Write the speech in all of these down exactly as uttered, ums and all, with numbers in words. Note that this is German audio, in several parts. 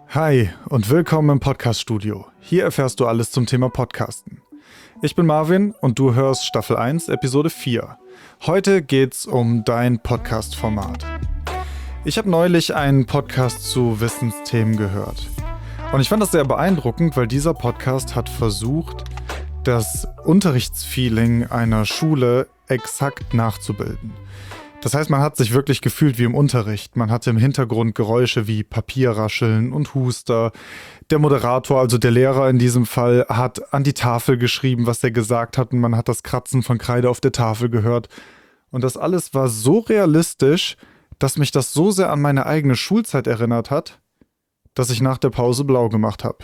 Hi und willkommen im Podcast-Studio. Hier erfährst du alles zum Thema Podcasten. Ich bin Marvin und du hörst Staffel eins, Episode vier. Heute geht's um dein Podcast-Format. Ich habe neulich einen Podcast zu Wissensthemen gehört. Und ich fand das sehr beeindruckend, weil dieser Podcast hat versucht, das Unterrichtsfeeling einer Schule exakt nachzubilden. Das heißt, man hat sich wirklich gefühlt wie im Unterricht. Man hatte im Hintergrund Geräusche wie Papierrascheln und Huster. Der Moderator, also der Lehrer in diesem Fall, hat an die Tafel geschrieben, was er gesagt hat, und man hat das Kratzen von Kreide auf der Tafel gehört. Und das alles war so realistisch, dass mich das so sehr an meine eigene Schulzeit erinnert hat, dass ich nach der Pause blau gemacht habe.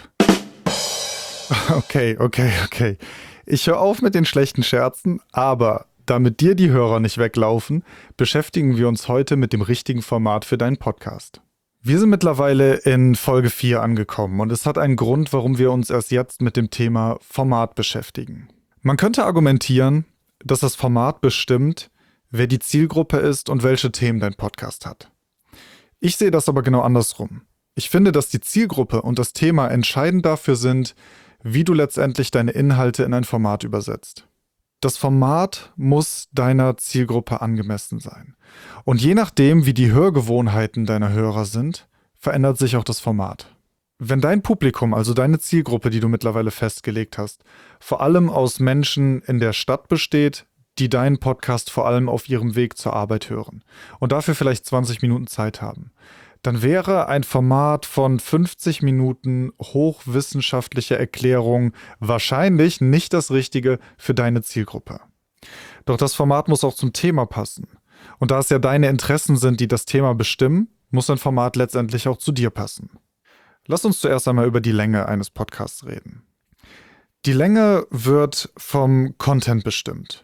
Okay, okay, okay. Ich höre auf mit den schlechten Scherzen, aber damit dir die Hörer nicht weglaufen, beschäftigen wir uns heute mit dem richtigen Format für deinen Podcast. Wir sind mittlerweile in Folge vier angekommen und es hat einen Grund, warum wir uns erst jetzt mit dem Thema Format beschäftigen. Man könnte argumentieren, dass das Format bestimmt, wer die Zielgruppe ist und welche Themen dein Podcast hat. Ich sehe das aber genau andersrum. Ich finde, dass die Zielgruppe und das Thema entscheidend dafür sind, wie du letztendlich deine Inhalte in ein Format übersetzt. Das Format muss deiner Zielgruppe angemessen sein. Und je nachdem, wie die Hörgewohnheiten deiner Hörer sind, verändert sich auch das Format. Wenn dein Publikum, also deine Zielgruppe, die du mittlerweile festgelegt hast, vor allem aus Menschen in der Stadt besteht, die deinen Podcast vor allem auf ihrem Weg zur Arbeit hören und dafür vielleicht zwanzig Minuten Zeit haben, dann wäre ein Format von fünfzig Minuten hochwissenschaftlicher Erklärung wahrscheinlich nicht das Richtige für deine Zielgruppe. Doch das Format muss auch zum Thema passen. Und da es ja deine Interessen sind, die das Thema bestimmen, muss ein Format letztendlich auch zu dir passen. Lass uns zuerst einmal über die Länge eines Podcasts reden. Die Länge wird vom Content bestimmt.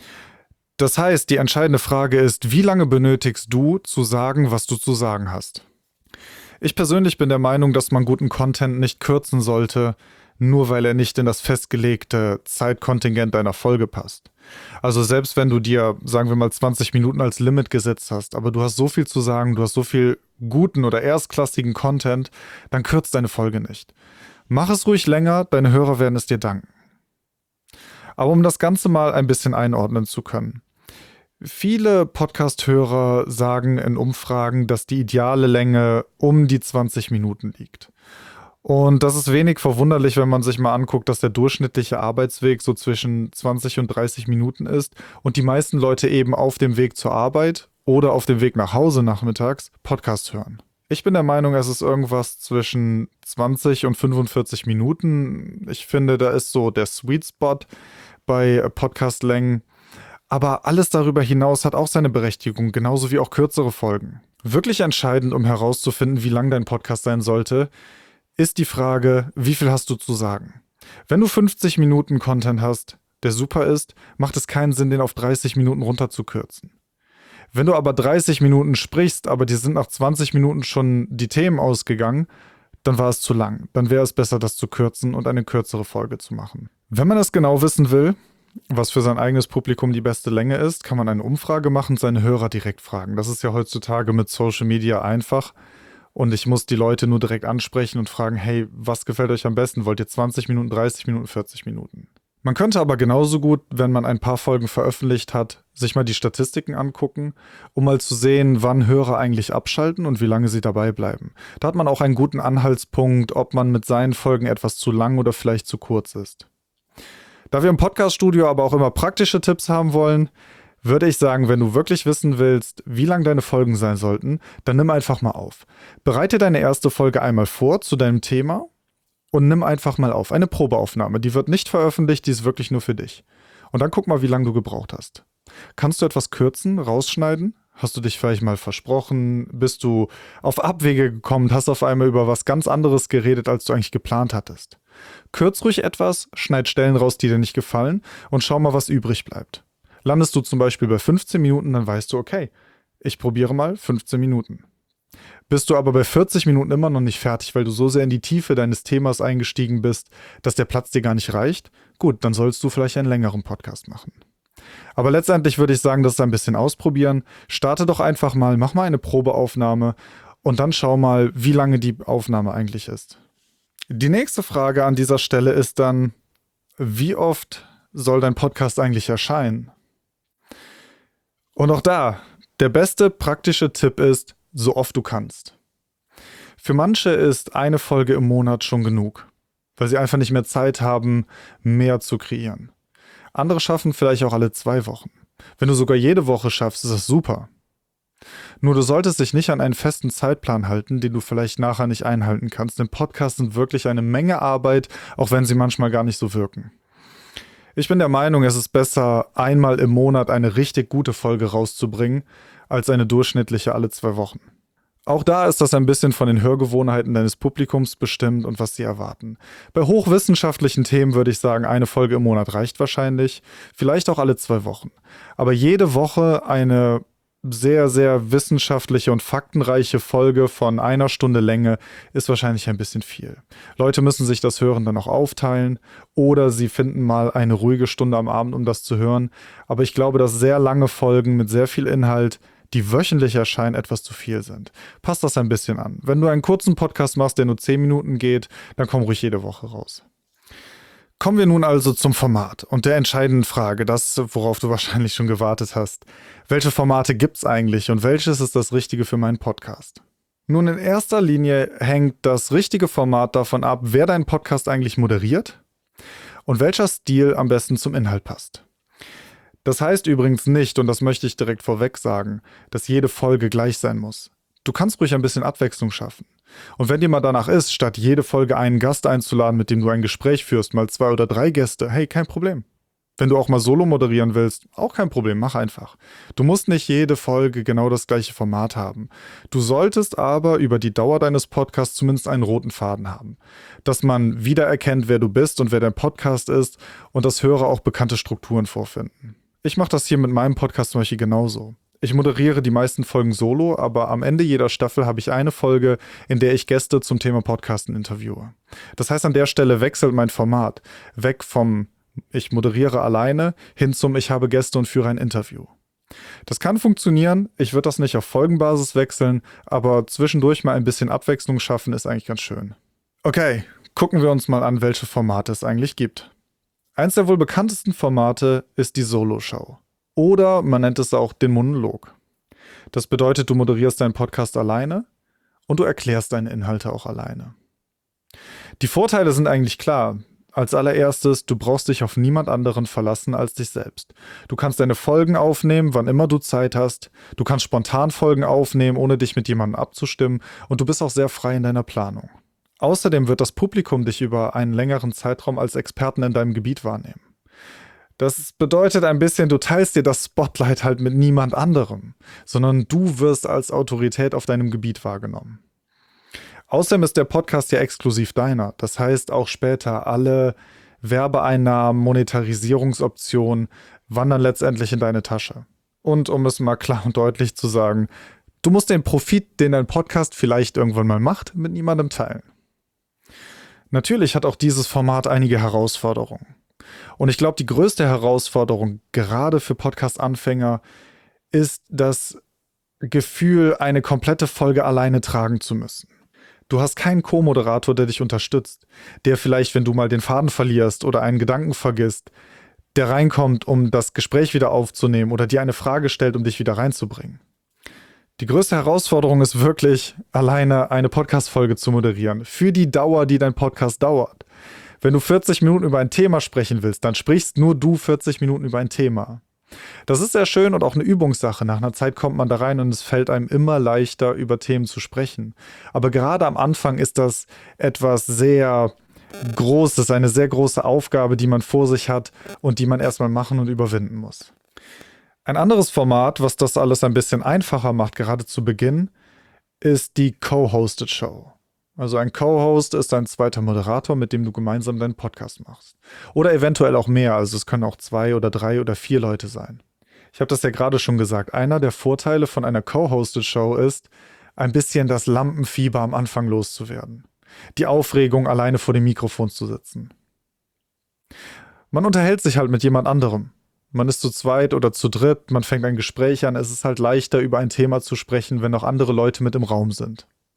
Das heißt, die entscheidende Frage ist, wie lange benötigst du, zu sagen, was du zu sagen hast? Ich persönlich bin der Meinung, dass man guten Content nicht kürzen sollte, nur weil er nicht in das festgelegte Zeitkontingent deiner Folge passt. Also selbst wenn du dir, sagen wir mal, zwanzig Minuten als Limit gesetzt hast, aber du hast so viel zu sagen, du hast so viel guten oder erstklassigen Content, dann kürzt deine Folge nicht. Mach es ruhig länger, deine Hörer werden es dir danken. Aber um das Ganze mal ein bisschen einordnen zu können. Viele Podcast-Hörer sagen in Umfragen, dass die ideale Länge um die zwanzig Minuten liegt. Und das ist wenig verwunderlich, wenn man sich mal anguckt, dass der durchschnittliche Arbeitsweg so zwischen zwanzig und dreißig Minuten ist und die meisten Leute eben auf dem Weg zur Arbeit oder auf dem Weg nach Hause nachmittags Podcast hören. Ich bin der Meinung, es ist irgendwas zwischen zwanzig und fünfundvierzig Minuten. Ich finde, da ist so der Sweet Spot bei Podcast-Längen. Aber alles darüber hinaus hat auch seine Berechtigung, genauso wie auch kürzere Folgen. Wirklich entscheidend, um herauszufinden, wie lang dein Podcast sein sollte, ist die Frage, wie viel hast du zu sagen? Wenn du fünfzig Minuten Content hast, der super ist, macht es keinen Sinn, den auf dreißig Minuten runterzukürzen. Wenn du aber dreißig Minuten sprichst, aber dir sind nach zwanzig Minuten schon die Themen ausgegangen, dann war es zu lang. Dann wäre es besser, das zu kürzen und eine kürzere Folge zu machen. Wenn man das genau wissen will, was für sein eigenes Publikum die beste Länge ist, kann man eine Umfrage machen und seine Hörer direkt fragen. Das ist ja heutzutage mit Social Media einfach. Und ich muss die Leute nur direkt ansprechen und fragen, hey, was gefällt euch am besten? Wollt ihr zwanzig Minuten, dreißig Minuten, vierzig Minuten? Man könnte aber genauso gut, wenn man ein paar Folgen veröffentlicht hat, sich mal die Statistiken angucken, um mal zu sehen, wann Hörer eigentlich abschalten und wie lange sie dabei bleiben. Da hat man auch einen guten Anhaltspunkt, ob man mit seinen Folgen etwas zu lang oder vielleicht zu kurz ist. Da wir im Podcast-Studio aber auch immer praktische Tipps haben wollen, würde ich sagen, wenn du wirklich wissen willst, wie lang deine Folgen sein sollten, dann nimm einfach mal auf. Bereite deine erste Folge einmal vor zu deinem Thema und nimm einfach mal auf. Eine Probeaufnahme, die wird nicht veröffentlicht, die ist wirklich nur für dich. Und dann guck mal, wie lange du gebraucht hast. Kannst du etwas kürzen, rausschneiden? Hast du dich vielleicht mal versprochen? Bist du auf Abwege gekommen und hast auf einmal über was ganz anderes geredet, als du eigentlich geplant hattest? Kürz ruhig etwas, schneid Stellen raus, die dir nicht gefallen und schau mal, was übrig bleibt. Landest du zum Beispiel bei fünfzehn Minuten, dann weißt du, okay, ich probiere mal fünfzehn Minuten. Bist du aber bei vierzig Minuten immer noch nicht fertig, weil du so sehr in die Tiefe deines Themas eingestiegen bist, dass der Platz dir gar nicht reicht, gut, dann sollst du vielleicht einen längeren Podcast machen. Aber letztendlich würde ich sagen, das ist ein bisschen ausprobieren. Starte doch einfach mal, mach mal eine Probeaufnahme und dann schau mal, wie lange die Aufnahme eigentlich ist. Die nächste Frage an dieser Stelle ist dann, wie oft soll dein Podcast eigentlich erscheinen? Und auch da, der beste praktische Tipp ist, so oft du kannst. Für manche ist eine Folge im Monat schon genug, weil sie einfach nicht mehr Zeit haben, mehr zu kreieren. Andere schaffen vielleicht auch alle zwei Wochen. Wenn du sogar jede Woche schaffst, ist das super. Nur du solltest dich nicht an einen festen Zeitplan halten, den du vielleicht nachher nicht einhalten kannst, denn Podcasts sind wirklich eine Menge Arbeit, auch wenn sie manchmal gar nicht so wirken. Ich bin der Meinung, es ist besser, einmal im Monat eine richtig gute Folge rauszubringen, als eine durchschnittliche alle zwei Wochen. Auch da ist das ein bisschen von den Hörgewohnheiten deines Publikums bestimmt und was sie erwarten. Bei hochwissenschaftlichen Themen würde ich sagen, eine Folge im Monat reicht wahrscheinlich, vielleicht auch alle zwei Wochen. Aber jede Woche eine sehr, sehr wissenschaftliche und faktenreiche Folge von einer Stunde Länge ist wahrscheinlich ein bisschen viel. Leute müssen sich das Hören dann auch aufteilen oder sie finden mal eine ruhige Stunde am Abend, um das zu hören. Aber ich glaube, dass sehr lange Folgen mit sehr viel Inhalt, die wöchentlich erscheinen, etwas zu viel sind. Passt das ein bisschen an. Wenn du einen kurzen Podcast machst, der nur zehn Minuten geht, dann komm ruhig jede Woche raus. Kommen wir nun also zum Format und der entscheidenden Frage, das, worauf du wahrscheinlich schon gewartet hast. Welche Formate gibt's eigentlich und welches ist das Richtige für meinen Podcast? Nun, in erster Linie hängt das richtige Format davon ab, wer deinen Podcast eigentlich moderiert und welcher Stil am besten zum Inhalt passt. Das heißt übrigens nicht, und das möchte ich direkt vorweg sagen, dass jede Folge gleich sein muss. Du kannst ruhig ein bisschen Abwechslung schaffen. Und wenn dir mal danach ist, statt jede Folge einen Gast einzuladen, mit dem du ein Gespräch führst, mal zwei oder drei Gäste, hey, kein Problem. Wenn du auch mal solo moderieren willst, auch kein Problem, mach einfach. Du musst nicht jede Folge genau das gleiche Format haben. Du solltest aber über die Dauer deines Podcasts zumindest einen roten Faden haben. Dass man wiedererkennt, wer du bist und wer dein Podcast ist und dass Hörer auch bekannte Strukturen vorfinden. Ich mache das hier mit meinem Podcast zum Beispiel genauso. Ich moderiere die meisten Folgen solo, aber am Ende jeder Staffel habe ich eine Folge, in der ich Gäste zum Thema Podcasten interviewe. Das heißt, an der Stelle wechselt mein Format weg vom ich moderiere alleine hin zum ich habe Gäste und führe ein Interview. Das kann funktionieren, ich würde das nicht auf Folgenbasis wechseln, aber zwischendurch mal ein bisschen Abwechslung schaffen ist eigentlich ganz schön. Okay, gucken wir uns mal an, welche Formate es eigentlich gibt. Eins der wohl bekanntesten Formate ist die Solo-Show. Oder man nennt es auch den Monolog. Das bedeutet, du moderierst deinen Podcast alleine und du erklärst deine Inhalte auch alleine. Die Vorteile sind eigentlich klar. Als allererstes, du brauchst dich auf niemand anderen verlassen als dich selbst. Du kannst deine Folgen aufnehmen, wann immer du Zeit hast. Du kannst spontan Folgen aufnehmen, ohne dich mit jemandem abzustimmen. Und du bist auch sehr frei in deiner Planung. Außerdem wird das Publikum dich über einen längeren Zeitraum als Experten in deinem Gebiet wahrnehmen. Das bedeutet ein bisschen, du teilst dir das Spotlight halt mit niemand anderem, sondern du wirst als Autorität auf deinem Gebiet wahrgenommen. Außerdem ist der Podcast ja exklusiv deiner. Das heißt, auch später alle Werbeeinnahmen, Monetarisierungsoptionen wandern letztendlich in deine Tasche. Und um es mal klar und deutlich zu sagen, du musst den Profit, den dein Podcast vielleicht irgendwann mal macht, mit niemandem teilen. Natürlich hat auch dieses Format einige Herausforderungen. Und ich glaube, die größte Herausforderung, gerade für Podcast-Anfänger, ist das Gefühl, eine komplette Folge alleine tragen zu müssen. Du hast keinen Co-Moderator, der dich unterstützt, der vielleicht, wenn du mal den Faden verlierst oder einen Gedanken vergisst, der reinkommt, um das Gespräch wieder aufzunehmen oder dir eine Frage stellt, um dich wieder reinzubringen. Die größte Herausforderung ist wirklich, alleine eine Podcast-Folge zu moderieren, für die Dauer, die dein Podcast dauert. Wenn du vierzig Minuten über ein Thema sprechen willst, dann sprichst nur du vierzig Minuten über ein Thema. Das ist sehr schön und auch eine Übungssache. Nach einer Zeit kommt man da rein und es fällt einem immer leichter, über Themen zu sprechen. Aber gerade am Anfang ist das etwas sehr Großes, eine sehr große Aufgabe, die man vor sich hat und die man erstmal machen und überwinden muss. Ein anderes Format, was das alles ein bisschen einfacher macht, gerade zu Beginn, ist die Co-Hosted Show. Also ein Co-Host ist ein zweiter Moderator, mit dem du gemeinsam deinen Podcast machst. Oder eventuell auch mehr, also es können auch zwei oder drei oder vier Leute sein. Ich habe das ja gerade schon gesagt, einer der Vorteile von einer Co-Hosted Show ist, ein bisschen das Lampenfieber am Anfang loszuwerden. Die Aufregung, alleine vor dem Mikrofon zu sitzen. Man unterhält sich halt mit jemand anderem. Man ist zu zweit oder zu dritt, man fängt ein Gespräch an, es ist halt leichter, über ein Thema zu sprechen, wenn noch andere Leute mit im Raum sind.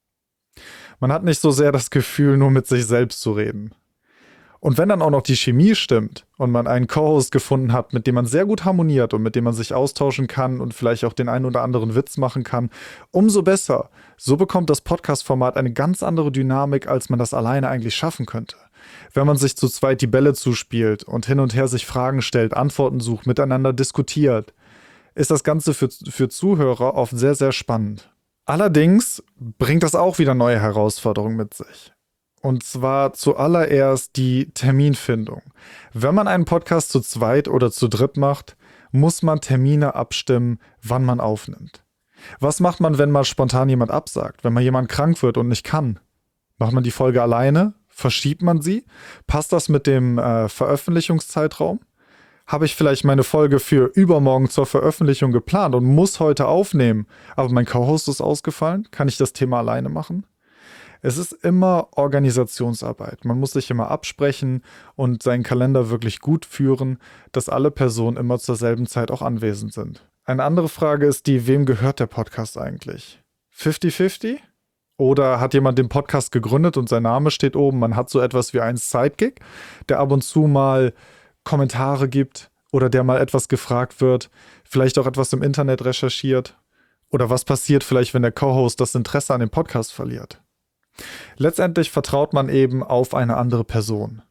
Man hat nicht so sehr das Gefühl, nur mit sich selbst zu reden. Und wenn dann auch noch die Chemie stimmt und man einen Co-Host gefunden hat, mit dem man sehr gut harmoniert und mit dem man sich austauschen kann und vielleicht auch den einen oder anderen Witz machen kann, umso besser. So bekommt das Podcast-Format eine ganz andere Dynamik, als man das alleine eigentlich schaffen könnte. Wenn man sich zu zweit die Bälle zuspielt und hin und her sich Fragen stellt, Antworten sucht, miteinander diskutiert, ist das Ganze für, für Zuhörer oft sehr, sehr spannend. Allerdings bringt das auch wieder neue Herausforderungen mit sich. Und zwar zuallererst die Terminfindung. Wenn man einen Podcast zu zweit oder zu dritt macht, muss man Termine abstimmen, wann man aufnimmt. Was macht man, wenn mal spontan jemand absagt, wenn mal jemand krank wird und nicht kann? Macht man die Folge alleine? Verschiebt man sie? Passt das mit dem äh, Veröffentlichungszeitraum? Habe ich vielleicht meine Folge für übermorgen zur Veröffentlichung geplant und muss heute aufnehmen, aber mein Co-Host ist ausgefallen? Kann ich das Thema alleine machen? Es ist immer Organisationsarbeit. Man muss sich immer absprechen und seinen Kalender wirklich gut führen, dass alle Personen immer zur selben Zeit auch anwesend sind. Eine andere Frage ist die, wem gehört der Podcast eigentlich? fünfzig fünfzig? Oder hat jemand den Podcast gegründet und sein Name steht oben? Man hat so etwas wie einen Sidekick, der ab und zu mal Kommentare gibt oder der mal etwas gefragt wird, vielleicht auch etwas im Internet recherchiert. Oder was passiert vielleicht, wenn der Co-Host das Interesse an dem Podcast verliert? Letztendlich vertraut man eben auf eine andere Person.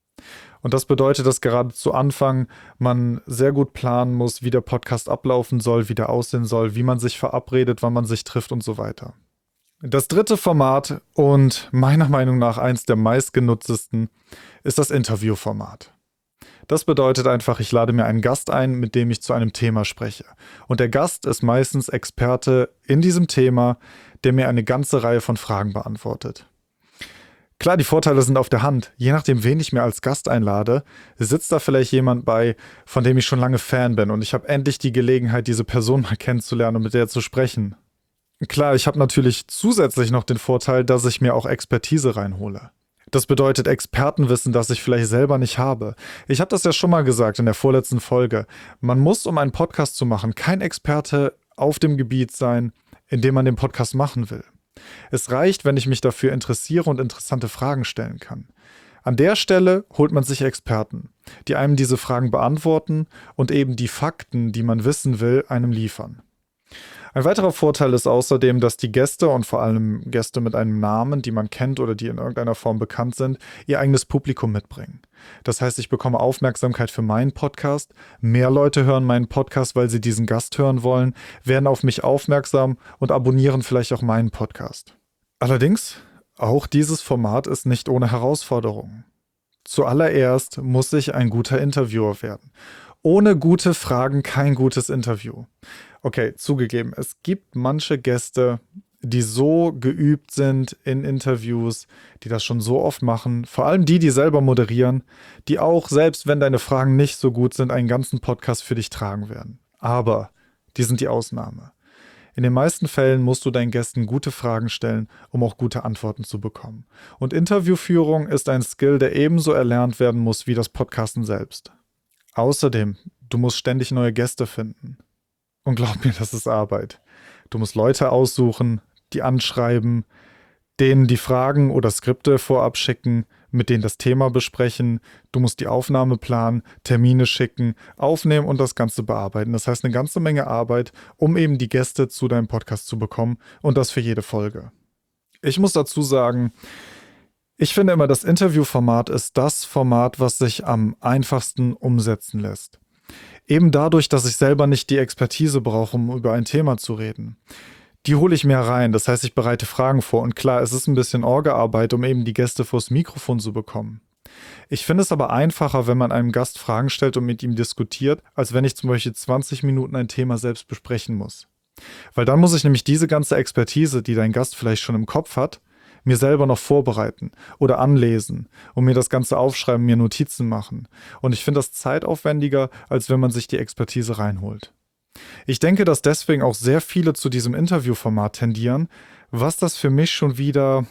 Und das bedeutet, dass gerade zu Anfang man sehr gut planen muss, wie der Podcast ablaufen soll, wie der aussehen soll, wie man sich verabredet, wann man sich trifft und so weiter. Das dritte Format und meiner Meinung nach eins der meistgenutztesten ist das Interviewformat. Das bedeutet einfach, ich lade mir einen Gast ein, mit dem ich zu einem Thema spreche. Und der Gast ist meistens Experte in diesem Thema, der mir eine ganze Reihe von Fragen beantwortet. Klar, die Vorteile sind auf der Hand. Je nachdem, wen ich mir als Gast einlade, sitzt da vielleicht jemand bei, von dem ich schon lange Fan bin und ich habe endlich die Gelegenheit, diese Person mal kennenzulernen und mit der zu sprechen. Klar, ich habe natürlich zusätzlich noch den Vorteil, dass ich mir auch Expertise reinhole. Das bedeutet Expertenwissen, das ich vielleicht selber nicht habe. Ich habe das ja schon mal gesagt in der vorletzten Folge. Man muss, um einen Podcast zu machen, kein Experte auf dem Gebiet sein, in dem man den Podcast machen will. Es reicht, wenn ich mich dafür interessiere und interessante Fragen stellen kann. An der Stelle holt man sich Experten, die einem diese Fragen beantworten und eben die Fakten, die man wissen will, einem liefern. Ein weiterer Vorteil ist außerdem, dass die Gäste und vor allem Gäste mit einem Namen, die man kennt oder die in irgendeiner Form bekannt sind, ihr eigenes Publikum mitbringen. Das heißt, ich bekomme Aufmerksamkeit für meinen Podcast, mehr Leute hören meinen Podcast, weil sie diesen Gast hören wollen, werden auf mich aufmerksam und abonnieren vielleicht auch meinen Podcast. Allerdings, auch dieses Format ist nicht ohne Herausforderungen. Zuallererst muss ich ein guter Interviewer werden. Ohne gute Fragen kein gutes Interview. Okay, zugegeben, es gibt manche Gäste, die so geübt sind in Interviews, die das schon so oft machen, vor allem die, die selber moderieren, die auch, selbst wenn deine Fragen nicht so gut sind, einen ganzen Podcast für dich tragen werden. Aber die sind die Ausnahme. In den meisten Fällen musst du deinen Gästen gute Fragen stellen, um auch gute Antworten zu bekommen. Und Interviewführung ist ein Skill, der ebenso erlernt werden muss wie das Podcasten selbst. Außerdem, du musst ständig neue Gäste finden. Und glaub mir, das ist Arbeit. Du musst Leute aussuchen, die anschreiben, denen die Fragen oder Skripte vorab schicken, mit denen das Thema besprechen. Du musst die Aufnahme planen, Termine schicken, aufnehmen und das Ganze bearbeiten. Das heißt eine ganze Menge Arbeit, um eben die Gäste zu deinem Podcast zu bekommen und das für jede Folge. Ich muss dazu sagen, ich finde immer, das Interviewformat ist das Format, was sich am einfachsten umsetzen lässt. Eben dadurch, dass ich selber nicht die Expertise brauche, um über ein Thema zu reden. Die hole ich mir rein, das heißt, ich bereite Fragen vor. Und klar, es ist ein bisschen Orga-Arbeit, um eben die Gäste vors Mikrofon zu bekommen. Ich finde es aber einfacher, wenn man einem Gast Fragen stellt und mit ihm diskutiert, als wenn ich zum Beispiel zwanzig Minuten ein Thema selbst besprechen muss. Weil dann muss ich nämlich diese ganze Expertise, die dein Gast vielleicht schon im Kopf hat, mir selber noch vorbereiten oder anlesen und mir das Ganze aufschreiben, mir Notizen machen. Und ich finde das zeitaufwendiger, als wenn man sich die Expertise reinholt. Ich denke, dass deswegen auch sehr viele zu diesem Interviewformat tendieren, was das für mich schon wieder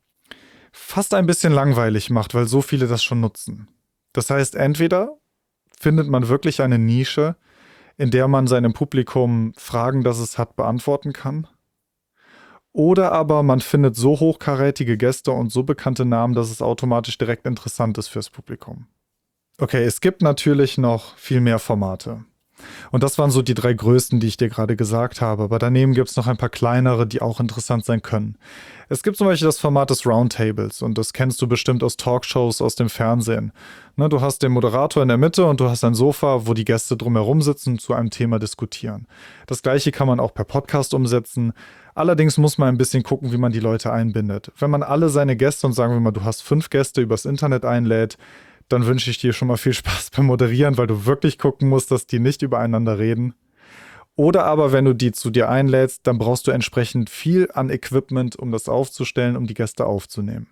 fast ein bisschen langweilig macht, weil so viele das schon nutzen. Das heißt, entweder findet man wirklich eine Nische, in der man seinem Publikum Fragen, das es hat, beantworten kann, Oder aber man findet so hochkarätige Gäste und so bekannte Namen, dass es automatisch direkt interessant ist fürs Publikum. Okay, es gibt natürlich noch viel mehr Formate. Und das waren so die drei größten, die ich dir gerade gesagt habe. Aber daneben gibt es noch ein paar kleinere, die auch interessant sein können. Es gibt zum Beispiel das Format des Roundtables und das kennst du bestimmt aus Talkshows, aus dem Fernsehen. Ne, du hast den Moderator in der Mitte und du hast ein Sofa, wo die Gäste drumherum sitzen und zu einem Thema diskutieren. Das gleiche kann man auch per Podcast umsetzen. Allerdings muss man ein bisschen gucken, wie man die Leute einbindet. Wenn man alle seine Gäste und sagen wir mal, du hast fünf Gäste übers Internet einlädt, dann wünsche ich dir schon mal viel Spaß beim Moderieren, weil du wirklich gucken musst, dass die nicht übereinander reden. Oder aber, wenn du die zu dir einlädst, dann brauchst du entsprechend viel an Equipment, um das aufzustellen, um die Gäste aufzunehmen.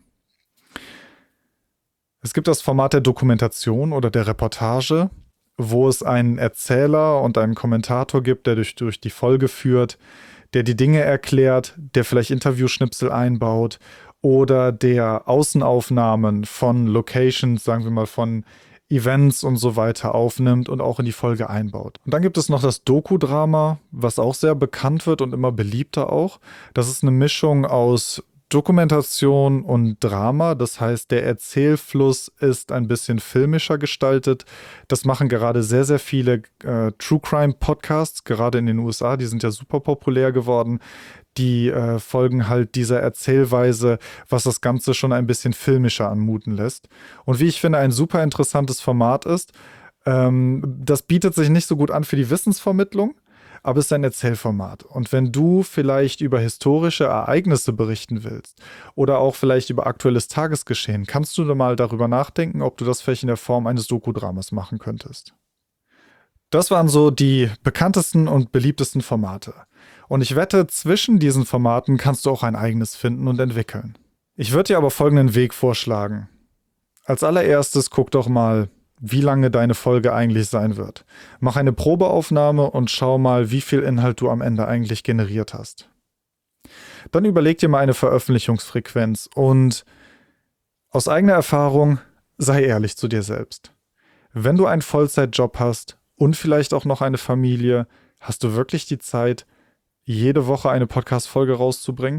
Es gibt das Format der Dokumentation oder der Reportage, wo es einen Erzähler und einen Kommentator gibt, der durch, durch die Folge führt, der die Dinge erklärt, der vielleicht Interviewschnipsel einbaut oder der Außenaufnahmen von Locations, sagen wir mal von Events und so weiter aufnimmt und auch in die Folge einbaut. Und dann gibt es noch das Doku-Drama, was auch sehr bekannt wird und immer beliebter auch. Das ist eine Mischung aus Dokumentation und Drama. Das heißt, der Erzählfluss ist ein bisschen filmischer gestaltet. Das machen gerade sehr, sehr viele äh, True-Crime-Podcasts, gerade in den U S A. Die sind ja super populär geworden. Die äh, folgen halt dieser Erzählweise, was das Ganze schon ein bisschen filmischer anmuten lässt. Und wie ich finde, ein super interessantes Format ist. Ähm, das bietet sich nicht so gut an für die Wissensvermittlung, aber es ist ein Erzählformat. Und wenn du vielleicht über historische Ereignisse berichten willst oder auch vielleicht über aktuelles Tagesgeschehen, kannst du da mal darüber nachdenken, ob du das vielleicht in der Form eines Doku-Dramas machen könntest. Das waren so die bekanntesten und beliebtesten Formate. Und ich wette, zwischen diesen Formaten kannst du auch ein eigenes finden und entwickeln. Ich würde dir aber folgenden Weg vorschlagen. Als allererstes guck doch mal, wie lange deine Folge eigentlich sein wird. Mach eine Probeaufnahme und schau mal, wie viel Inhalt du am Ende eigentlich generiert hast. Dann überleg dir mal eine Veröffentlichungsfrequenz und aus eigener Erfahrung sei ehrlich zu dir selbst. Wenn du einen Vollzeitjob hast und vielleicht auch noch eine Familie, hast du wirklich die Zeit, jede Woche eine Podcast-Folge rauszubringen?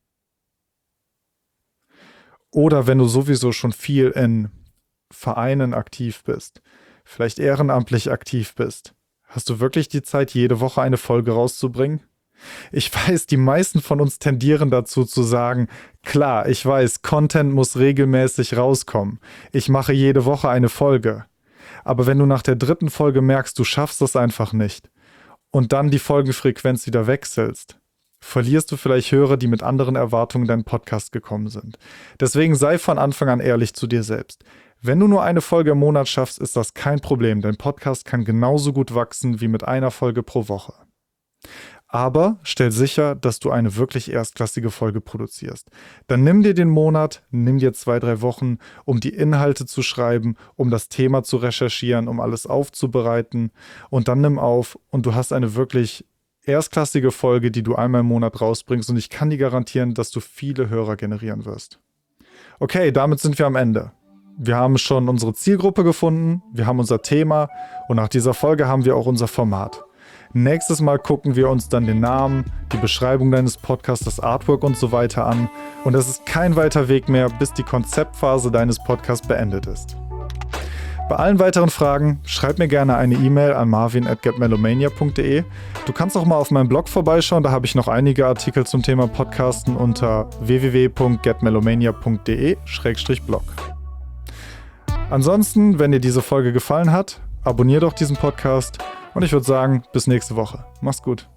Oder wenn du sowieso schon viel in Vereinen aktiv bist, vielleicht ehrenamtlich aktiv bist, hast du wirklich die Zeit, jede Woche eine Folge rauszubringen? Ich weiß, die meisten von uns tendieren dazu zu sagen, klar, ich weiß, Content muss regelmäßig rauskommen. Ich mache jede Woche eine Folge. Aber wenn du nach der dritten Folge merkst, du schaffst das einfach nicht und dann die Folgenfrequenz wieder wechselst, verlierst du vielleicht Hörer, die mit anderen Erwartungen in deinen Podcast gekommen sind. Deswegen sei von Anfang an ehrlich zu dir selbst. Wenn du nur eine Folge im Monat schaffst, ist das kein Problem. Dein Podcast kann genauso gut wachsen wie mit einer Folge pro Woche. Aber stell sicher, dass du eine wirklich erstklassige Folge produzierst. Dann nimm dir den Monat, nimm dir zwei, drei Wochen, um die Inhalte zu schreiben, um das Thema zu recherchieren, um alles aufzubereiten und dann nimm auf und du hast eine wirklich erstklassige Folge, die du einmal im Monat rausbringst und ich kann dir garantieren, dass du viele Hörer generieren wirst. Okay, damit sind wir am Ende. Wir haben schon unsere Zielgruppe gefunden, wir haben unser Thema und nach dieser Folge haben wir auch unser Format. Nächstes Mal gucken wir uns dann den Namen, die Beschreibung deines Podcasts, das Artwork und so weiter an. Und es ist kein weiter Weg mehr, bis die Konzeptphase deines Podcasts beendet ist. Bei allen weiteren Fragen schreib mir gerne eine E-Mail an marvin at getmelomania punkt de. Du kannst auch mal auf meinem Blog vorbeischauen, da habe ich noch einige Artikel zum Thema Podcasten unter w w w punkt getmelomania punkt de slash blog. Ansonsten, wenn dir diese Folge gefallen hat, abonnier doch diesen Podcast und ich würde sagen, bis nächste Woche. Mach's gut.